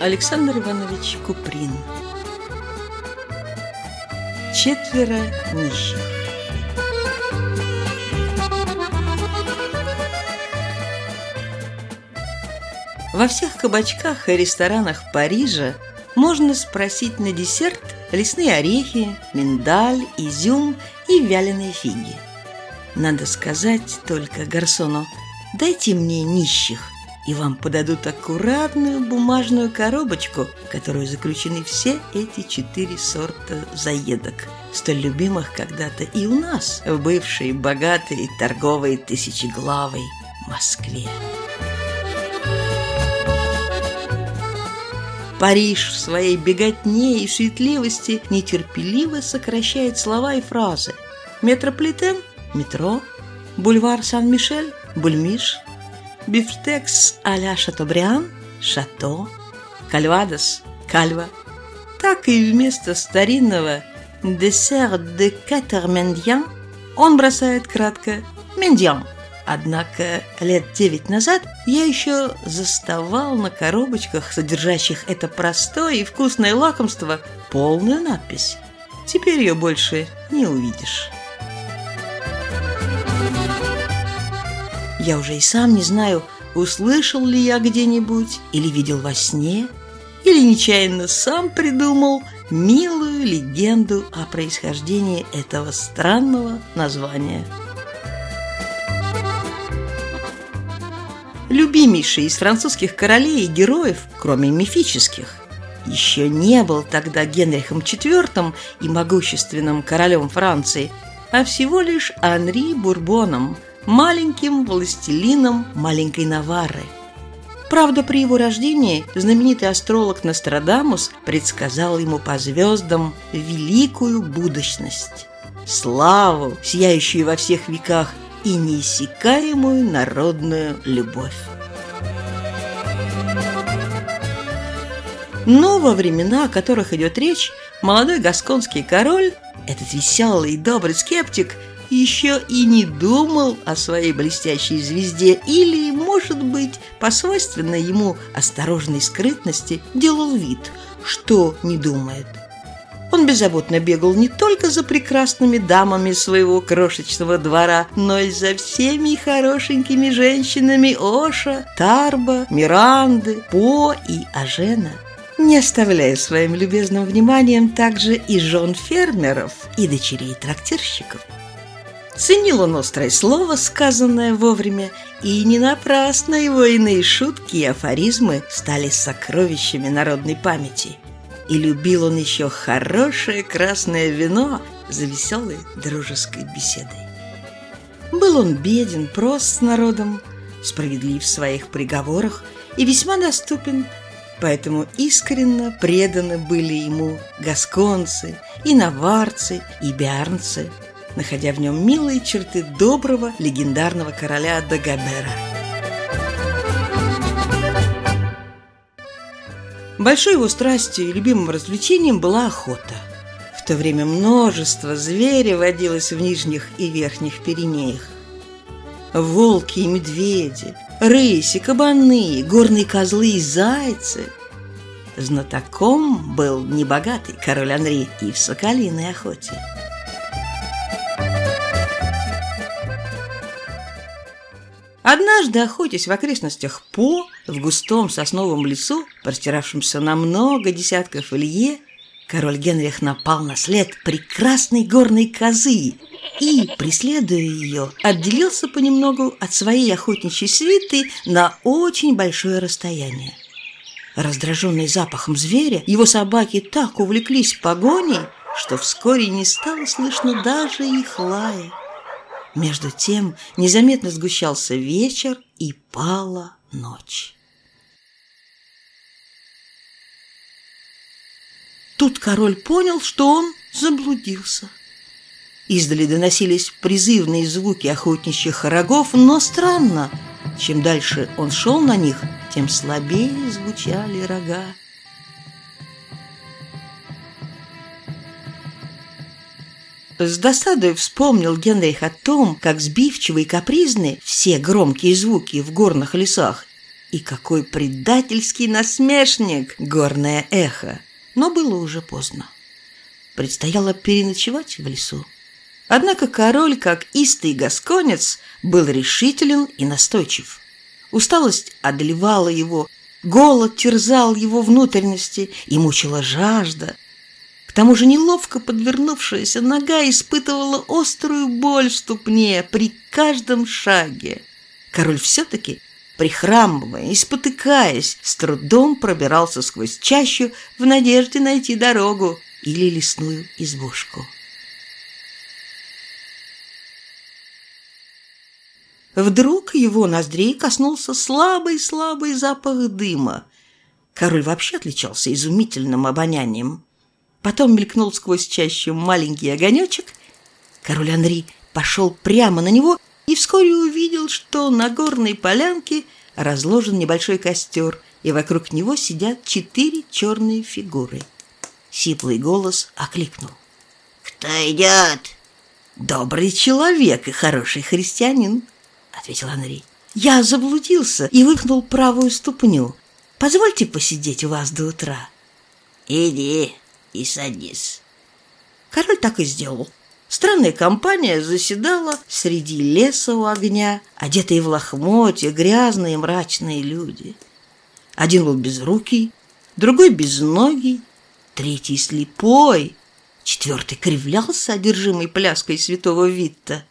Александр Иванович Куприн. Четверо нищих. Во всех кабачках и ресторанах Парижа можно спросить на десерт лесные орехи, миндаль, изюм и вяленые фиги. Надо сказать только гарсону: «Дайте мне нищих», и вам подадут аккуратную бумажную коробочку, в которую заключены все эти 4 сорта заедок, столь любимых когда-то и у нас, в бывшей богатой торговой тысячеглавой Москве. Париж в своей беготне и суетливости нетерпеливо сокращает слова и фразы. Метрополитен – метро, бульвар Сан-Мишель – бульмиш, бифштекс а-ля Шатобриан – шато, кальвадос – кальва. Так и вместо старинного «десер де quatre mendiants» он бросает кратко «мендиан». Однако лет 9 назад я еще заставал на коробочках, содержащих это простое и вкусное лакомство, полную надпись. Теперь ее больше не увидишь. Я уже и сам не знаю, услышал ли я где-нибудь, или видел во сне, или нечаянно сам придумал милую легенду о происхождении этого странного названия. Любимейший из французских королей и героев, кроме мифических, еще не был тогда Генрихом IV и могущественным королем Франции, а всего лишь Анри Бурбоном, маленьким властелином маленькой Наварры. Правда, при его рождении знаменитый астролог Нострадамус предсказал ему по звездам великую будущность, славу, сияющую во всех веках, и неиссякаемую народную любовь. Но во времена, о которых идет речь, молодой гасконский король, этот веселый и добрый скептик, еще и не думал о своей блестящей звезде или, может быть, по свойственной ему осторожной скрытности делал вид, что не думает. Он беззаботно бегал не только за прекрасными дамами своего крошечного двора, но и за всеми хорошенькими женщинами Оша, Тарба, Миранды, По и Ажена, не оставляя своим любезным вниманием также и жен фермеров, и дочерей трактирщиков. Ценил он острое слово, сказанное вовремя, и не напрасно его иные шутки и афоризмы стали сокровищами народной памяти. И любил он еще хорошее красное вино за веселой дружеской беседой. Был он беден, прост с народом, справедлив в своих приговорах и весьма доступен, поэтому искренно преданы были ему гасконцы, и наварцы, и биарнцы, находя в нем милые черты доброго легендарного короля Дагобера. Большой его страстью и любимым развлечением была охота. В то время множество зверя водилось в нижних и верхних Пиренеях. Волки и медведи, рыси, кабаны, горные козлы и зайцы. Знатоком был небогатый король Анри и в соколиной охоте. Однажды, охотясь в окрестностях По, в густом сосновом лесу, простиравшемся на много десятков лье, король Генрих напал на след прекрасной горной козы и, преследуя ее, отделился понемногу от своей охотничьей свиты на очень большое расстояние. Раздраженный запахом зверя, его собаки так увлеклись погоней, что вскоре не стало слышно даже их лая. Между тем незаметно сгущался вечер, и пала ночь. Тут король понял, что он заблудился. Издали доносились призывные звуки охотничьих рогов, но странно, чем дальше он шел на них, тем слабее звучали рога. С досадой вспомнил Генрих о том, как сбивчивы и капризны все громкие звуки в горных лесах, И какой предательский насмешник, горное эхо! Но было уже поздно. Предстояло переночевать в лесу. Однако король, как истый гасконец, был решителен и настойчив. Усталость одолевала его, голод терзал его внутренности и мучила жажда. К тому же неловко подвернувшаяся нога испытывала острую боль в ступне при каждом шаге. Король все-таки, прихрамывая и спотыкаясь, с трудом пробирался сквозь чащу в надежде найти дорогу или лесную избушку. Вдруг его ноздрей коснулся слабый-слабый запах дыма. Король вообще отличался изумительным обонянием. Потом мелькнул сквозь чащу маленький огонечек. Король Анри пошел прямо на него и вскоре увидел, что на горной полянке разложен небольшой костер, и вокруг него сидят 4 черные фигуры. Сиплый голос окликнул: «Кто идет?» «Добрый человек и хороший христианин», — ответил Анри. «Я заблудился и вывихнул правую ступню. Позвольте посидеть у вас до утра». «Иди и садись». Король так и сделал. Странная компания заседала среди леса у огня, одетые в лохмотья, грязные мрачные люди. Один был безрукий, другой безногий, третий слепой, 4 кривлялся, одержимый пляской святого Витта.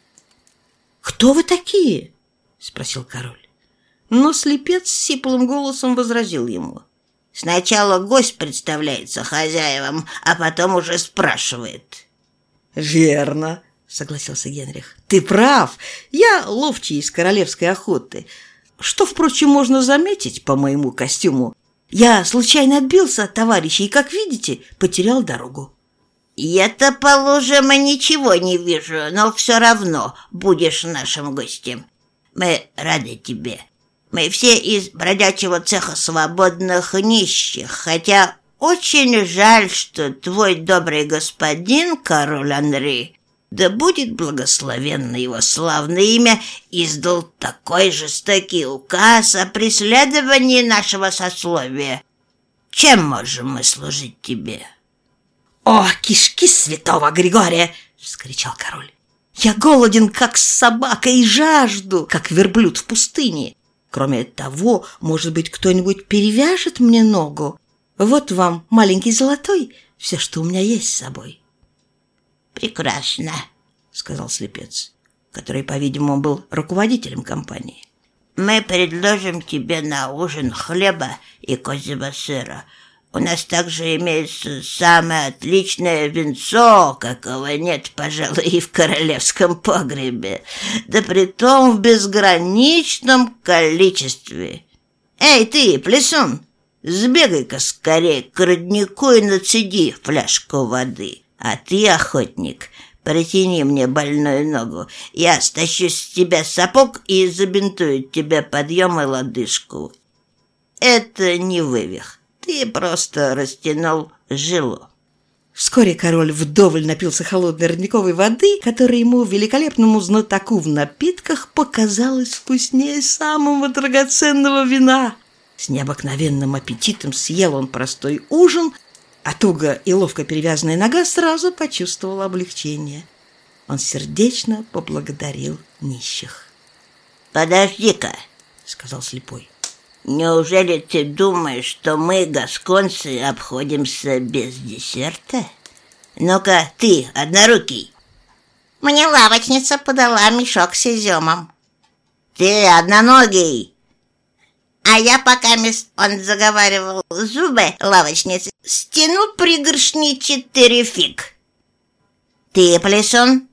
«Кто вы такие?» — спросил король. Но слепец с сиплым голосом возразил ему: «Сначала гость представляется хозяевам, а потом уже спрашивает». «Верно», — согласился Генрих. «Ты прав. Я ловчий из королевской охоты. Что, впрочем, можно заметить по моему костюму. Я случайно отбился от товарищей и, как видите, потерял дорогу». «Я-то, положим, ничего не вижу, но все равно будешь нашим гостем. Мы рады тебе. Мы все из бродячего цеха свободных нищих, хотя очень жаль, что твой добрый господин, король Анри, да будет благословенно его славное имя, издал такой жестокий указ о преследовании нашего сословия. Чем можем мы служить тебе?» «О, кишки святого Григория!» — вскричал король. «Я голоден, как собака, и жажду, как верблюд в пустыне. Кроме того, может быть, кто-нибудь перевяжет мне ногу? Вот вам маленький золотой, все, что у меня есть с собой». «Прекрасно», — сказал слепец, который, по-видимому, был руководителем компании. «Мы предложим тебе на ужин хлеба и козьего сыра. У нас также имеется самое отличное винцо, какого нет, пожалуй, и в королевском погребе, да притом в безграничном количестве. Эй, ты, плесун, сбегай-ка скорее к роднику и нацеди фляжку воды. А ты, охотник, протяни мне больную ногу. Я стащу с тебя сапог и забинтую тебе подъем и лодыжку. Это не вывих. Ты просто растянул жилу». Вскоре король вдоволь напился холодной родниковой воды, которая ему, великолепному знатоку в напитках, показалась вкуснее самого драгоценного вина. С необыкновенным аппетитом съел он простой ужин, а туго и ловко перевязанная нога сразу почувствовала облегчение. Он сердечно поблагодарил нищих. «Подожди-ка», — сказал слепой. «Неужели ты думаешь, что мы, гасконцы, обходимся без десерта? Ну-ка, ты, однорукий». «Мне лавочница подала мешок с изюмом». «Ты, одноногий». «А я, пока он заговаривал зубы лавочницы, стянул пригоршни 4 фиг». «Ты, плесун?»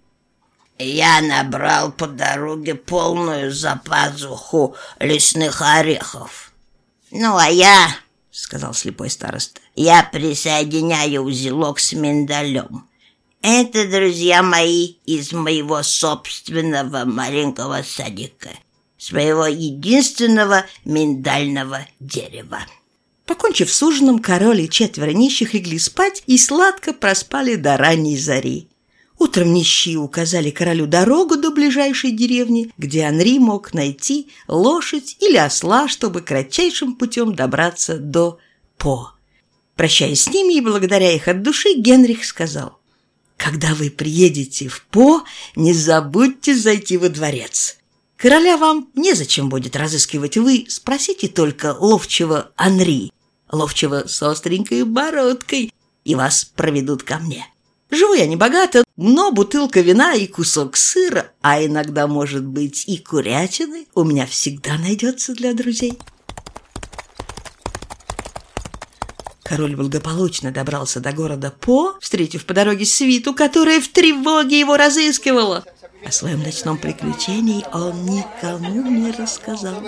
«Я набрал по дороге полную запазуху лесных орехов». «Ну, а я, — сказал слепой староста, — я присоединяю узелок с миндалем. Это, друзья мои, из моего собственного маленького садика, с моего единственного миндального дерева». Покончив с ужином, король и 4 нищих легли спать и сладко проспали до ранней зари. Утром нищие указали королю дорогу до ближайшей деревни, где Анри мог найти лошадь или осла, чтобы кратчайшим путем добраться до По. Прощаясь с ними и благодаря их от души, Генрих сказал: «Когда вы приедете в По, не забудьте зайти во дворец. Короля вам незачем будет разыскивать, вы спросите только ловчего Анри, ловчего с остренькой бородкой, и вас проведут ко мне. Живу я небогато, но бутылка вина и кусок сыра, а иногда, может быть, и курятины, у меня всегда найдется для друзей». Король благополучно добрался до города По, встретив по дороге свиту, которая в тревоге его разыскивала. О своем ночном приключении он никому не рассказал.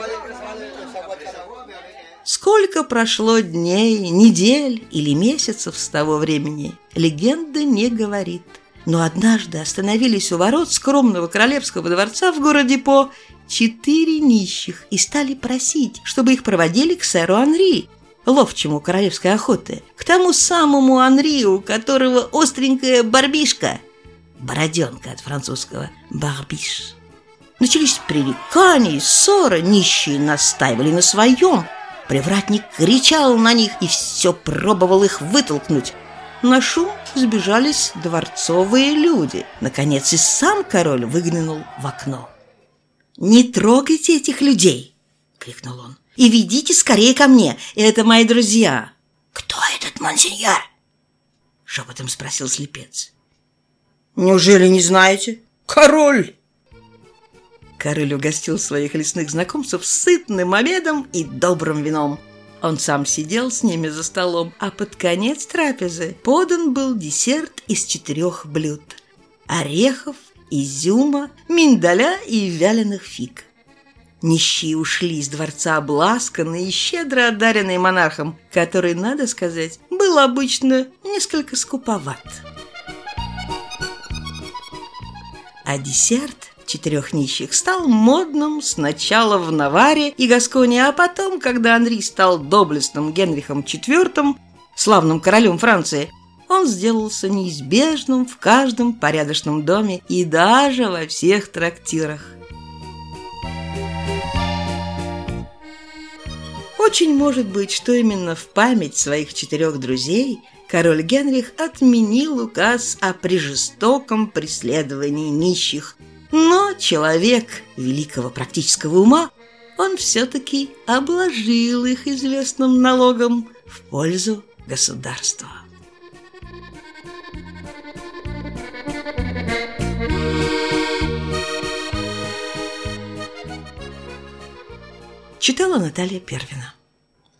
Сколько прошло дней, недель или месяцев с того времени, легенда не говорит. Но однажды остановились у ворот скромного королевского дворца в городе По 4 нищих и стали просить, чтобы их проводили к сэру Анри, ловчему королевской охоты, к тому самому Анри, у которого остренькая барбишка, бороденка от французского «барбиш». Начались пререкания и ссоры, нищие настаивали на своем. Привратник кричал на них и все пробовал их вытолкнуть. На шум сбежались дворцовые люди. Наконец и сам король выглянул в окно. «Не трогайте этих людей!» — крикнул он. «И ведите скорее ко мне, это мои друзья». «Кто этот монсеньор?» — шепотом спросил слепец. «Неужели не знаете? Король!» Король угостил своих лесных знакомцев сытным обедом и добрым вином. Он сам сидел с ними за столом, а под конец трапезы подан был десерт из 4 блюд: орехов, изюма, миндаля и вяленых фиг. Нищие ушли из дворца обласканные и щедро одаренные монархом, который, надо сказать, был обычно несколько скуповат. А десерт 4 нищих стал модным сначала в Наварре и Гасконии, а потом, когда Анри стал доблестным Генрихом IV, славным королем Франции, он сделался неизбежным в каждом порядочном доме и даже во всех трактирах. Очень может быть, что именно в память своих 4 друзей король Генрих отменил указ о прежестоком преследовании нищих. Но человек великого практического ума, он все-таки обложил их известным налогом в пользу государства. Читала Наталья Первина.